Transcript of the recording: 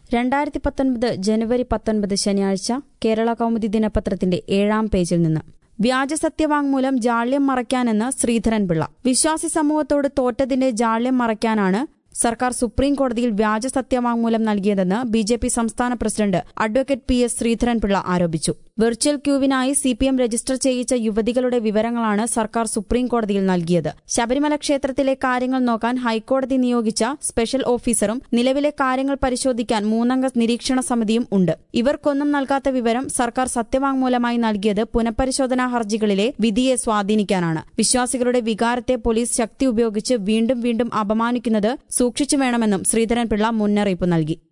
2019 ജനുവരി 19 ശനിയാഴ്ച കേരള കൗമുദി ദിനപത്രത്തിന്റെ 7-ാം പേജിൽ നിന്ന് വ്യാജ സത്യവാങ്മൂലം ജാള്യം മറയ്ക്കാനെന്ന് ശ്രീധരൻപിള്ള. വിശ്വാസി സമൂഹത്തോട് തോറ്റതിന്റെ ജാള്യം മറയ്ക്കാനാണ് സർക്കാർ സുപ്രീംകോടതിയിൽ വ്യാജ സത്യവാങ്മൂലം നൽകിയതെന്ന് ബിജെപി സംസ്ഥാന പ്രസിഡന്റ് അഡ്വക്കേറ്റ് പി.എസ്. ശ്രീധരൻപിള്ള ആരോപിച്ചു. വെർച്വൽ ക്യൂവിനായി സിപിഎം രജിസ്റ്റർ ചെയ്യിച്ച യുവതികളുടെ വിവരങ്ങളാണ് സർക്കാർ സുപ്രീംകോടതിയിൽ നൽകിയത്. ശബരിമല ക്ഷേത്രത്തിലെ കാര്യങ്ങൾ നോക്കാൻ ഹൈക്കോടതി നിയോഗിച്ച സ്പെഷ്യൽ ഓഫീസറും നിലവിലെ കാര്യങ്ങൾ പരിശോധിക്കാൻ 3-അംഗ നിരീക്ഷണ സമിതിയും ഉണ്ട്. ഇവർക്കൊന്നും നൽകാത്ത വിവരം സർക്കാർ സത്യവാങ്മൂലമായി നൽകിയത് പുനഃപരിശോധനാ ഹർജികളിലെ വിധിയെ സ്വാധീനിക്കാനാണ്. വിശ്വാസികളുടെ വികാരത്തെ പോലീസ് ശക്തി ഉപയോഗിച്ച് വീണ്ടും വീണ്ടും അപമാനിക്കുന്നത് സൂക്ഷിച്ചു വേണമെന്നും ശ്രീധരൻപിള്ള മുന്നറിയിപ്പ് നൽകി.